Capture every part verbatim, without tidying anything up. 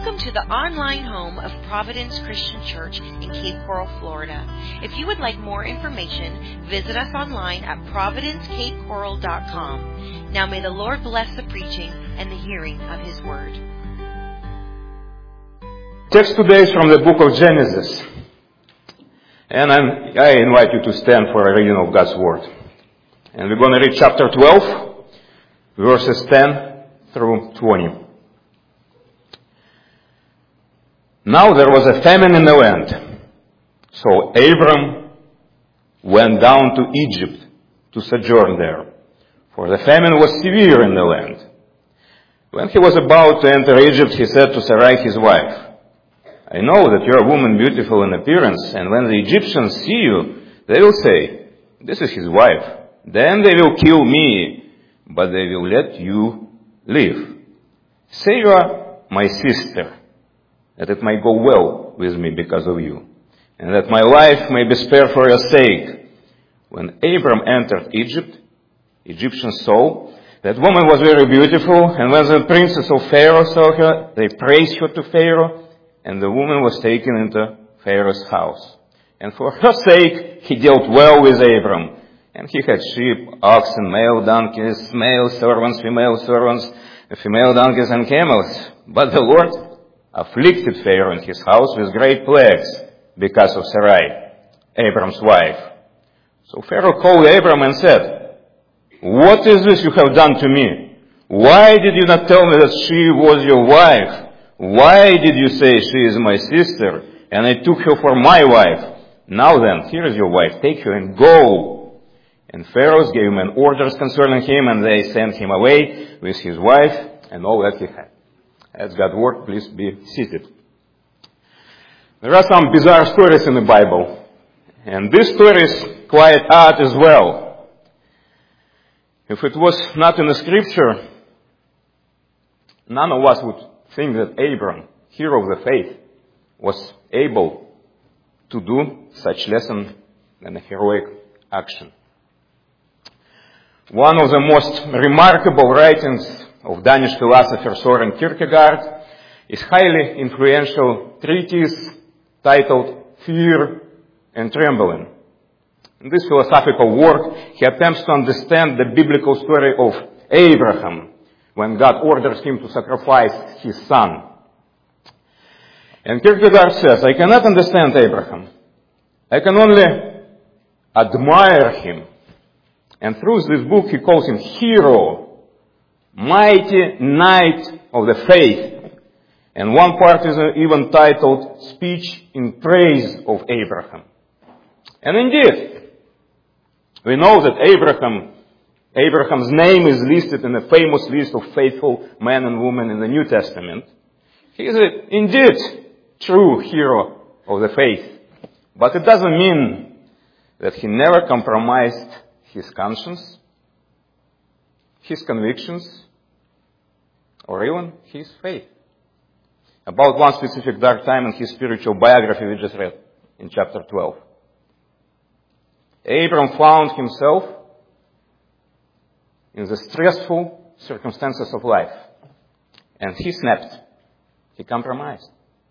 Welcome to the online home of Providence Christian Church in Cape Coral, Florida. If you would like more information, visit us online at providence cape coral dot com. Now may the Lord bless the preaching and the hearing of His Word. Text today is from the book of Genesis. And I'm, I invite you to stand for a reading of God's Word. And we're going to read chapter twelve, verses ten through twenty. Now there was a famine in the land. So Abram went down to Egypt to sojourn there, for the famine was severe in the land. When he was about to enter Egypt, he said to Sarai his wife, I know that you are a woman beautiful in appearance, and when the Egyptians see you, they will say, this is his wife. Then they will kill me, but they will let you live. Say you are my sister, that it may go well with me because of you, and that my life may be spared for your sake. When Abram entered Egypt, Egyptians saw that woman was very beautiful, and when the princes of Pharaoh saw her, they praised her to Pharaoh, and the woman was taken into Pharaoh's house. And for her sake he dealt well with Abram, and he had sheep, oxen, male donkeys, male servants, female servants, female donkeys, and camels. But the Lord afflicted Pharaoh and his house with great plagues because of Sarai, Abram's wife. So Pharaoh called Abram and said, what is this you have done to me? Why did you not tell me that she was your wife? Why did you say she is my sister, and I took her for my wife? Now then, here is your wife, take her and go. And Pharaoh gave men orders concerning him, and they sent him away with his wife and all that he had. As God's word, please be seated. There are some bizarre stories in the Bible, and this story is quite odd as well. If it was not in the scripture, none of us would think that Abram, hero of the faith, was able to do such lesson and a heroic action. One of the most remarkable writings of Danish philosopher Soren Kierkegaard is highly influential treatise titled Fear and Trembling. In this philosophical work, he attempts to understand the biblical story of Abraham when God orders him to sacrifice his son. And Kierkegaard says, I cannot understand Abraham. I can only admire him. And through this book, he calls him hero, mighty knight of the faith. And one part is even titled Speech in Praise of Abraham. And indeed, we know that Abraham, Abraham's name is listed in the famous list of faithful men and women in the New Testament. He is a, indeed true hero of the faith. But it doesn't mean that he never compromised his conscience, his convictions, or even his faith. About one specific dark time in his spiritual biography we just read in chapter twelve. Abram found himself in the stressful circumstances of life. And he snapped. He compromised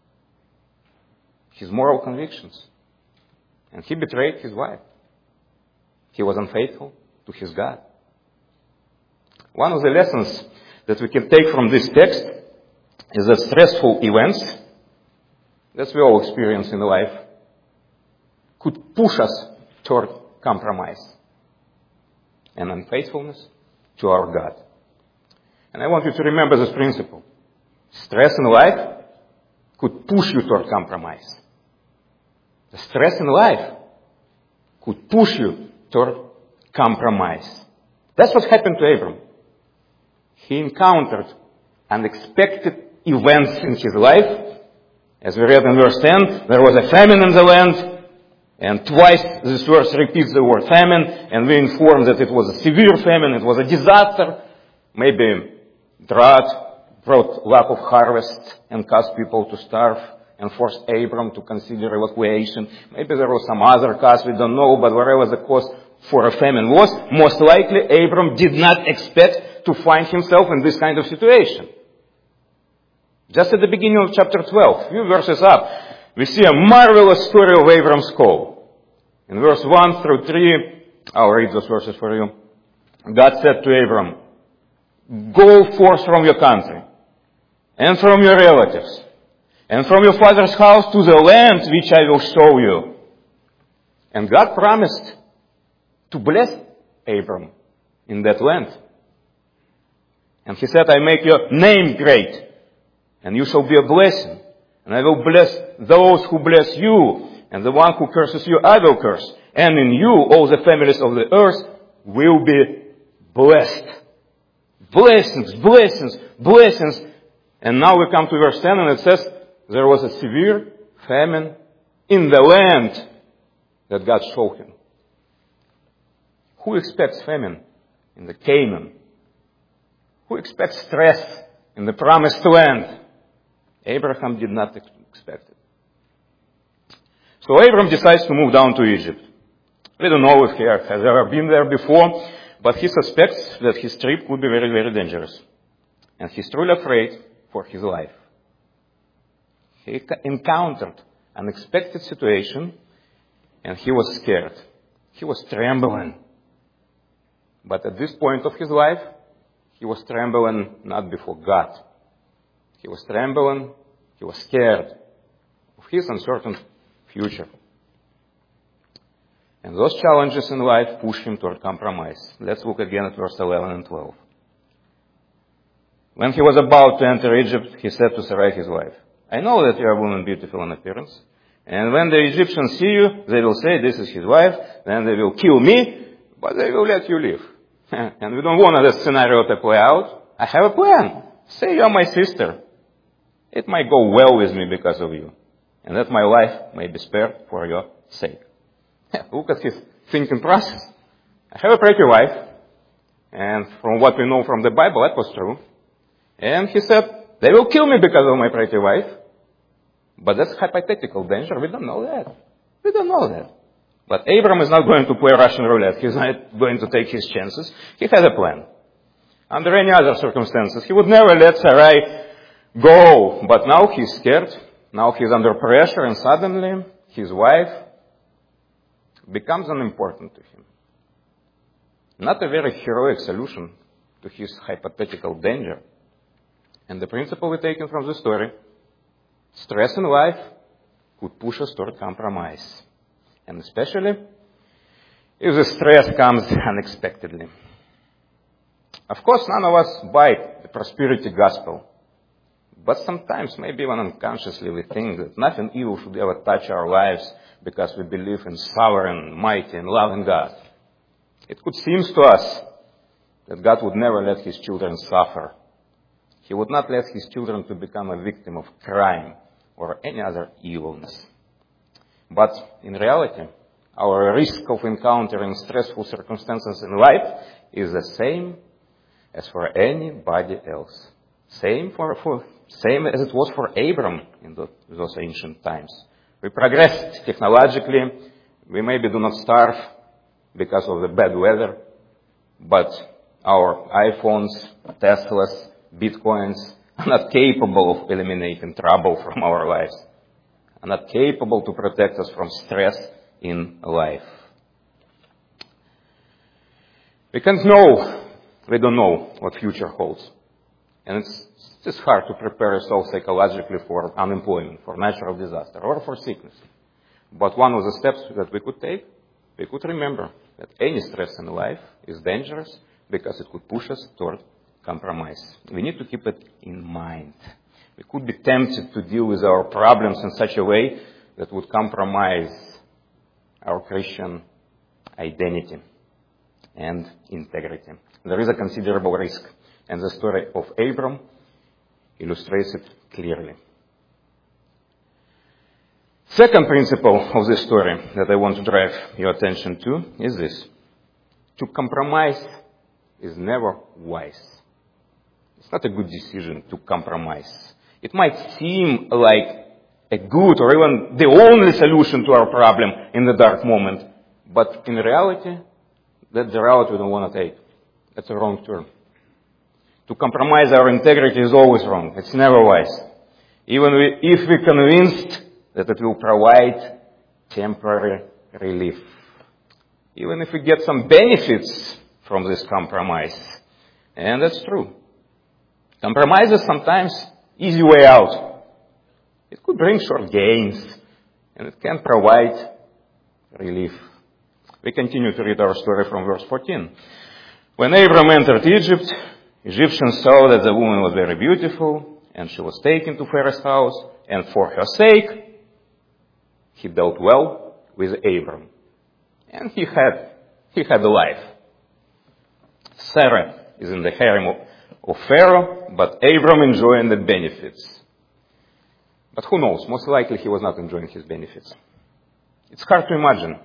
his moral convictions. And he betrayed his wife. He was unfaithful to his God. One of the lessons that we can take from this text is that stressful events that we all experience in life could push us toward compromise and unfaithfulness to our God. And I want you to remember this principle. Stress in life could push you toward compromise. The stress in life could push you toward compromise. That's what happened to Abram. He encountered unexpected events in his life. As we read in verse ten, there was a famine in the land, and twice this verse repeats the word famine, and we inform that it was a severe famine, it was a disaster. Maybe drought brought lack of harvest and caused people to starve and forced Abram to consider evacuation. Maybe there was some other cause, we don't know, but whatever the cause for a famine was, most likely Abram did not expect to find himself in this kind of situation. Just at the beginning of chapter twelve, a few verses up, we see a marvelous story of Abram's call. In verse one through three, I'll read those verses for you. God said to Abram, "Go forth from your country, and from your relatives, and from your father's house to the land which I will show you." And God promised to bless Abram in that land. And he said, "I make your name great, and you shall be a blessing. And I will bless those who bless you, and the one who curses you I will curse. And in you all the families of the earth will be blessed." Blessings, blessings, blessings. And now we come to verse ten, and it says, there was a severe famine in the land that God showed him. Who expects famine in the Canaan? Who expects stress in the promised land? Abraham did not expect it. So Abraham decides to move down to Egypt. We don't know if he has ever been there before, but he suspects that his trip would be very, very dangerous. And he's truly afraid for his life. He encountered an unexpected situation, and he was scared. He was trembling. But at this point of his life, he was trembling not before God. He was trembling, he was scared of his uncertain future. And those challenges in life push him toward compromise. Let's look again at verse eleven and twelve. When he was about to enter Egypt, he said to Sarai his wife, "I know that you are a woman beautiful in appearance, and when the Egyptians see you, they will say, 'This is his wife,' then they will kill me, but they will let you live." And we don't want this scenario to play out. I have a plan. Say you're my sister. It might go well with me because of you, and that my life may be spared for your sake. Look at his thinking process. I have a pretty wife, and from what we know from the Bible, that was true. And he said, they will kill me because of my pretty wife. But that's hypothetical danger. We don't know that. We don't know that. But Abram is not going to play Russian roulette. He's not going to take his chances. He has a plan. Under any other circumstances, he would never let Sarai go. But now he's scared. Now he's under pressure, and suddenly his wife becomes unimportant to him. Not a very heroic solution to his hypothetical danger. And the principle we taken from the story, stress in life could push us toward compromise. And especially if the stress comes unexpectedly. Of course, none of us buy the prosperity gospel. But sometimes, maybe even unconsciously, we think that nothing evil should ever touch our lives because we believe in sovereign, mighty, and loving God. It could seem to us that God would never let his children suffer. He would not let his children to become a victim of crime or any other evilness. But in reality, our risk of encountering stressful circumstances in life is the same as for anybody else. Same for, for same as it was for Abram in the, those ancient times. We progressed technologically. We maybe do not starve because of the bad weather, but our iPhones, Teslas, Bitcoins are not capable of eliminating trouble from our lives, are not capable to protect us from stress in life. We can't know, we don't know what future holds. And it's just hard to prepare yourself psychologically for unemployment, for natural disaster, or for sickness. But one of the steps that we could take, we could remember that any stress in life is dangerous because it could push us toward compromise. We need to keep it in mind. We could be tempted to deal with our problems in such a way that would compromise our Christian identity and integrity. There is a considerable risk, and the story of Abram illustrates it clearly. Second principle of this story that I want to drive your attention to is this. To compromise is never wise. It's not a good decision to compromise. It might seem like a good or even the only solution to our problem in the dark moment. But in reality, that's the route we don't want to take. That's a wrong turn. To compromise our integrity is always wrong. It's never wise. even if we're convinced that it will provide temporary relief. Even if we get some benefits from this compromise. And that's true. Compromise is sometimes easy way out. It could bring short gains, and it can provide relief. We continue to read our story from verse fourteen. When Abram entered Egypt, Egyptians saw that the woman was very beautiful, and she was taken to Pharaoh's house, and for her sake, he dealt well with Abram. And he had, he had a life. Sarah is in the harem of, of Pharaoh, but Abram enjoying the benefits. But who knows? Most likely he was not enjoying his benefits. It's hard to imagine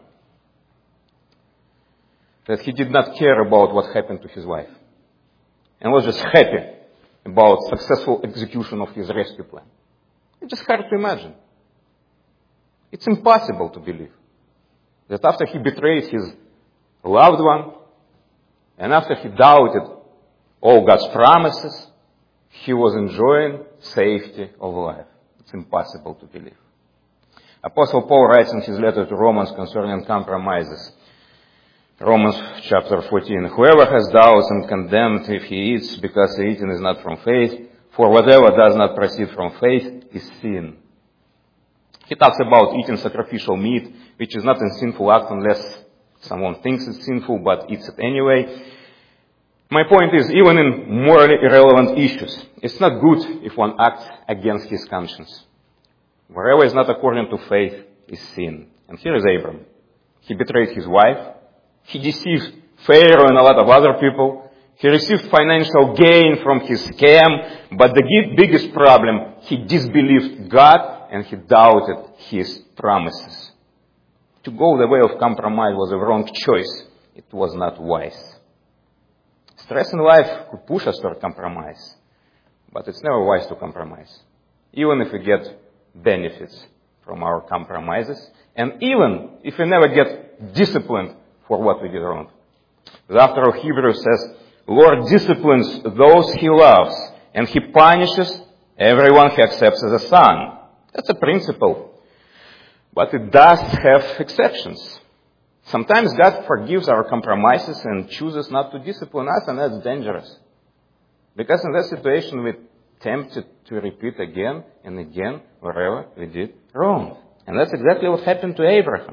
that he did not care about what happened to his wife and was just happy about successful execution of his rescue plan. It's just hard to imagine. It's impossible to believe that after he betrayed his loved one and after he doubted all God's promises, he was enjoying safety of life. It's impossible to believe. Apostle Paul writes in his letter to Romans concerning compromises. Romans chapter fourteen, whoever has doubts and condemned if he eats because the eating is not from faith, for whatever does not proceed from faith is sin. He talks about eating sacrificial meat, which is not a sinful act unless someone thinks it's sinful but eats it anyway. My point is, even in morally irrelevant issues, it's not good if one acts against his conscience. Wherever is not according to faith is sin. And here is Abram. He betrayed his wife. He deceived Pharaoh and a lot of other people. He received financial gain from his scam. But the biggest problem, he disbelieved God and he doubted his promises. To go the way of compromise was a wrong choice. It was not wise. Stress in life could push us toward compromise. But it's never wise to compromise. Even if we get benefits from our compromises. And even if we never get disciplined for what we did wrong. The author of Hebrews says, Lord disciplines those he loves, and he punishes everyone he accepts as a son. That's a principle. But it does have exceptions. Sometimes God forgives our compromises and chooses not to discipline us, and that's dangerous. Because in that situation, we're tempted to repeat again and again wherever we did wrong. And that's exactly what happened to Abraham.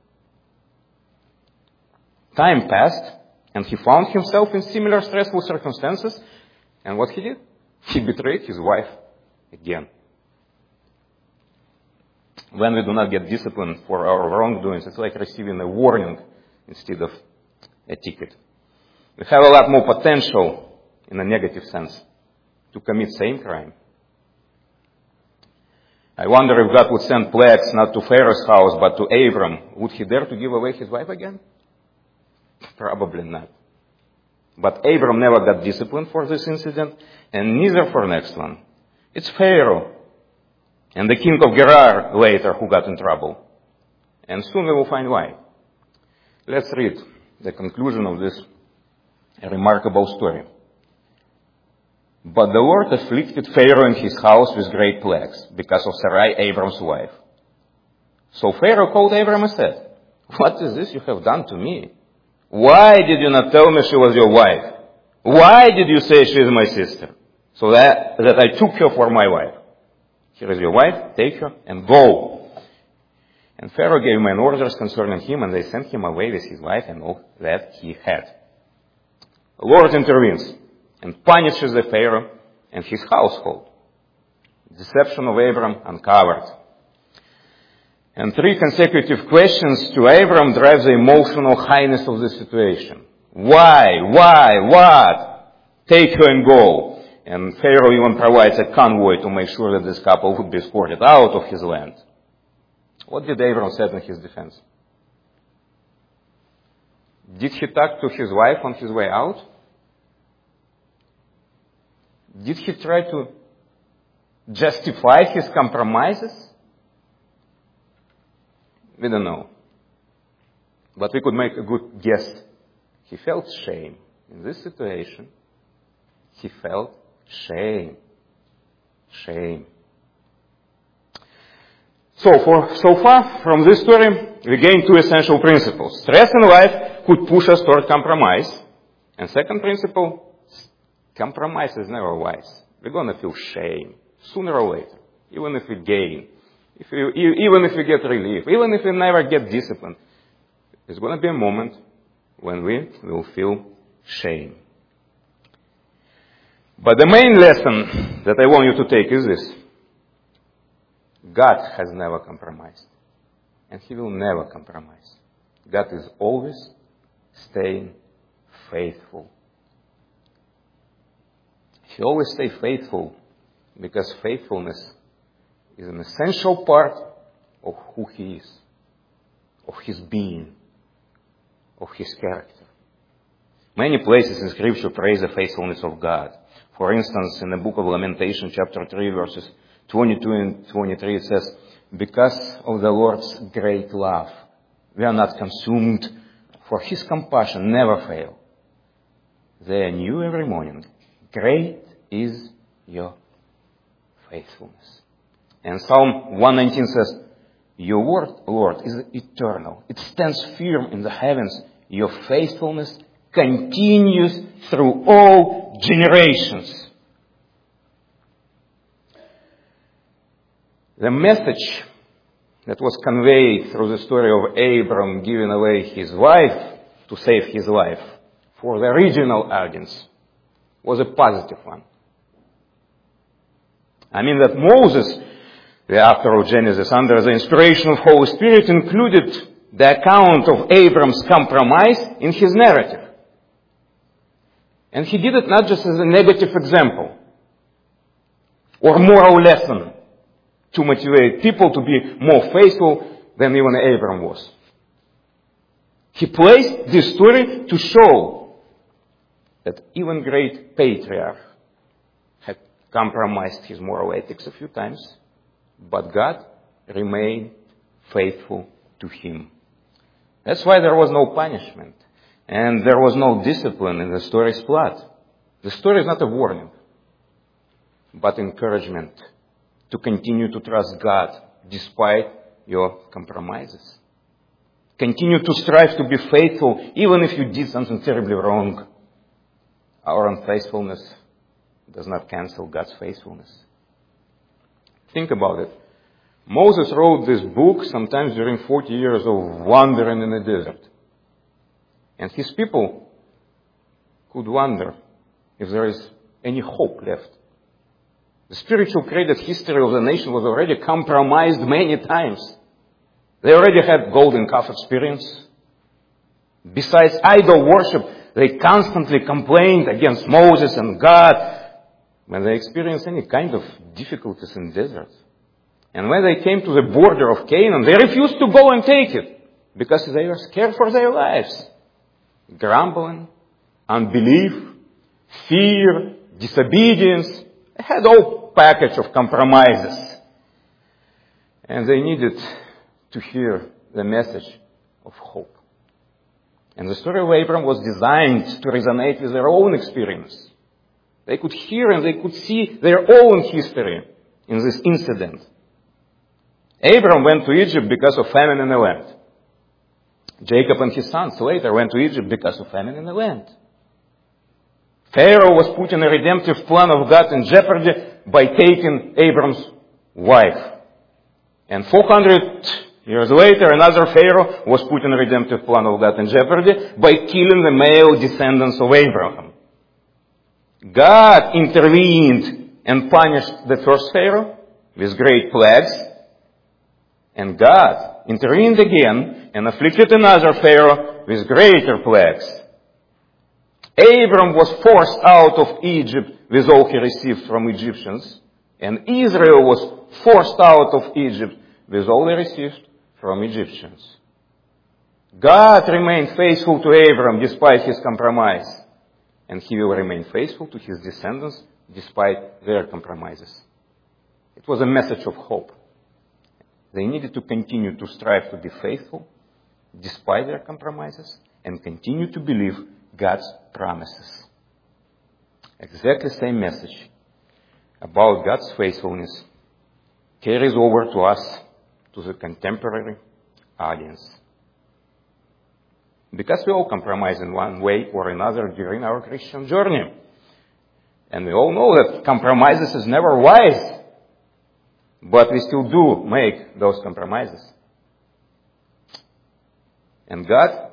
Time passed, and he found himself in similar stressful circumstances. And what he did? He betrayed his wife again. When we do not get disciplined for our wrongdoings, it's like receiving a warning instead of a ticket. We have a lot more potential, in a negative sense, to commit same crime. I wonder if God would send plagues not to Pharaoh's house, but to Abram. Would he dare to give away his wife again? Probably not. But Abram never got disciplined for this incident, and neither for next one. It's Pharaoh and the king of Gerar later who got in trouble. And soon we will find why. Let's read the conclusion of this remarkable story. But the Lord afflicted Pharaoh and his house with great plagues because of Sarai, Abram's wife. So Pharaoh called Abram and said, what is this you have done to me? Why did you not tell me she was your wife? Why did you say she is my sister? So that, that I took her for my wife. Here is your wife, take her and go. And Pharaoh gave men orders concerning him, and they sent him away with his wife and all that he had. The Lord intervenes and punishes the Pharaoh and his household. Deception of Abram uncovered. And three consecutive questions to Abram drive the emotional highness of the situation. Why? Why? What? Take her and go. And Pharaoh even provides a convoy to make sure that this couple would be escorted out of his land. What did Abram say in his defense? Did he talk to his wife on his way out? Did he try to justify his compromises? We don't know. But we could make a good guess. He felt shame. In this situation, he felt shame. Shame. So, for, so far from this story, we gain two essential principles. Stress in life could push us toward compromise. And second principle, compromise is never wise. We're going to feel shame sooner or later, even if we gain, if we, even if we get relief, even if we never get discipline. There's going to be a moment when we will feel shame. But the main lesson that I want you to take is this. God has never compromised. And He will never compromise. God is always staying faithful. He always stays faithful because faithfulness is an essential part of who He is, of His being, of His character. Many places in Scripture praise the faithfulness of God. For instance, in the book of Lamentation, chapter three, verses twenty-two and twenty-three, it says, because of the Lord's great love, we are not consumed, for His compassion never fail. They are new every morning. Great is your faithfulness. And Psalm one nineteen says, your word, Lord, is eternal. It stands firm in the heavens. Your faithfulness continues through all generations. The message that was conveyed through the story of Abram giving away his wife to save his life for the original audience was a positive one. I mean that Moses, the author of Genesis, under the inspiration of Holy Spirit, included the account of Abram's compromise in his narrative. And he did it not just as a negative example or moral lesson to motivate people to be more faithful than even Abram was. He placed this story to show that even great patriarch had compromised his moral ethics a few times, but God remained faithful to him. That's why there was no punishment. And there was no discipline in the story's plot. The story is not a warning, but encouragement to continue to trust God despite your compromises. Continue to strive to be faithful even if you did something terribly wrong. Our unfaithfulness does not cancel God's faithfulness. Think about it. Moses wrote this book sometimes during forty years of wandering in the desert. And his people could wonder if there is any hope left. The spiritual credit history of the nation was already compromised many times. They already had golden calf experience. Besides idol worship, they constantly complained against Moses and God when they experienced any kind of difficulties in deserts. And when they came to the border of Canaan, they refused to go and take it because they were scared for their lives. Grumbling, unbelief, fear, disobedience. They had all package of compromises. And they needed to hear the message of hope. And the story of Abraham was designed to resonate with their own experience. They could hear and they could see their own history in this incident. Abraham went to Egypt because of famine in the land. Jacob and his sons later went to Egypt because of famine in the land. Pharaoh was putting a redemptive plan of God in jeopardy by taking Abram's wife. And four hundred years later, another Pharaoh was putting a redemptive plan of God in jeopardy by killing the male descendants of Abraham. God intervened and punished the first Pharaoh with great plagues. And God intervened again and afflicted another Pharaoh with greater plagues. Abram was forced out of Egypt with all he received from Egyptians. And Israel was forced out of Egypt with all they received from Egyptians. God remained faithful to Abram despite his compromise. And he will remain faithful to his descendants despite their compromises. It was a message of hope. They needed to continue to strive to be faithful despite their compromises and continue to believe God's promises. Exactly the same message about God's faithfulness carries over to us to the contemporary audience. Because we all compromise in one way or another during our Christian journey. And we all know that compromises is never wise. But we still do make those compromises. And God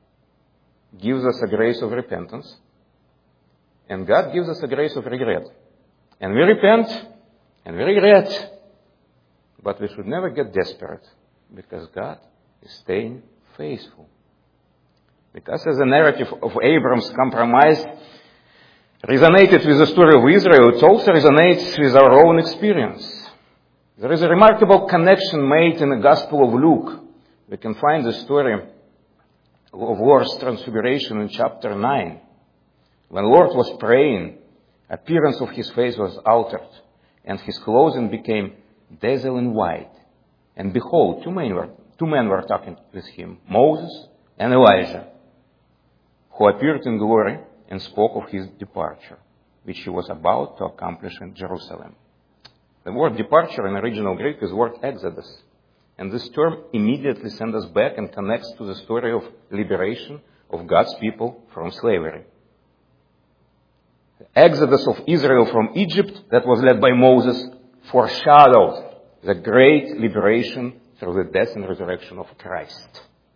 gives us a grace of repentance. And God gives us a grace of regret. And we repent, and we regret. But we should never get desperate, because God is staying faithful. Because as the narrative of Abram's compromise resonated with the story of Israel, it also resonates with our own experience. There is a remarkable connection made in the Gospel of Luke. We can find the story of Lord's transfiguration in chapter nine. When Lord was praying, appearance of his face was altered, and his clothing became dazzling white. And behold, two men were, two men were talking with him, Moses and Elijah, who appeared in glory and spoke of his departure, which he was about to accomplish in Jerusalem. The word departure in original Greek is the word exodus. And this term immediately sends us back and connects to the story of liberation of God's people from slavery. The exodus of Israel from Egypt that was led by Moses foreshadowed the great liberation through the death and resurrection of Christ.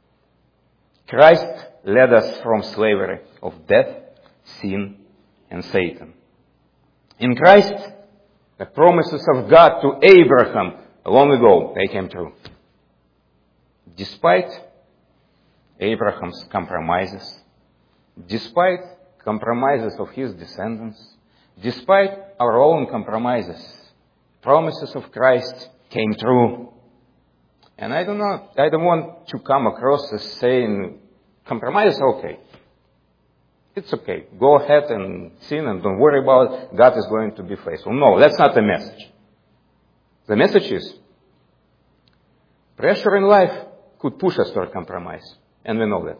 Christ led us from slavery of death, sin, and Satan. In Christ, the promises of God to Abraham long ago, they came true. Despite Abraham's compromises, despite compromises of his descendants, despite our own compromises, promises of Christ came true. And I don't know, I don't want to come across as saying, compromise is okay. It's okay. Go ahead and sin and don't worry about it. God is going to be faithful. No, that's not the message. The message is, pressure in life could push us toward compromise. And we know that.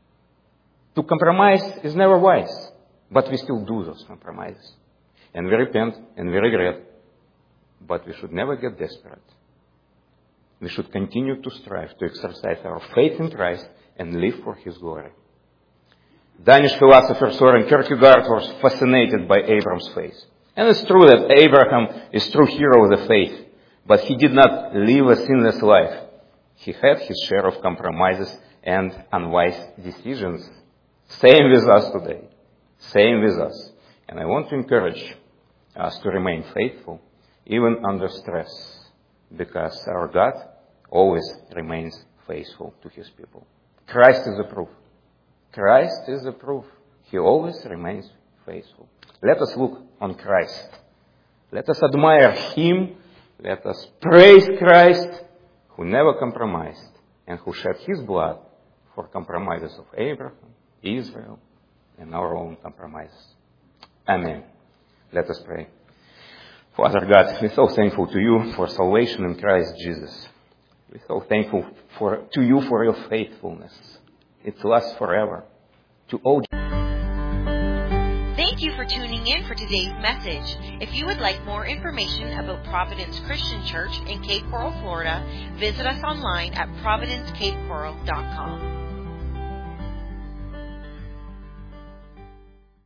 To compromise is never wise. But we still do those compromises. And we repent and we regret. But we should never get desperate. We should continue to strive to exercise our faith in Christ and live for His glory. Danish philosopher Soren Kierkegaard was fascinated by Abram's faith. And it's true that Abraham is true hero of the faith. But he did not live a sinless life. He had his share of compromises and unwise decisions. Same with us today. Same with us. And I want to encourage us to remain faithful, even under stress, because our God always remains faithful to His people. Christ is the proof. Christ is the proof. He always remains faithful. Let us look on Christ. Let us admire Him. Let us praise Christ, who never compromised and who shed His blood for compromises of Abraham, Israel, and our own compromises. Amen. Let us pray. Father God, we're so thankful to You for salvation in Christ Jesus. We're so thankful for, to You for Your faithfulness. It lasts forever. To all. Thank you for tuning in for today's message. If you would like more information about Providence Christian Church in Cape Coral, Florida, visit us online at providence cape coral dot com.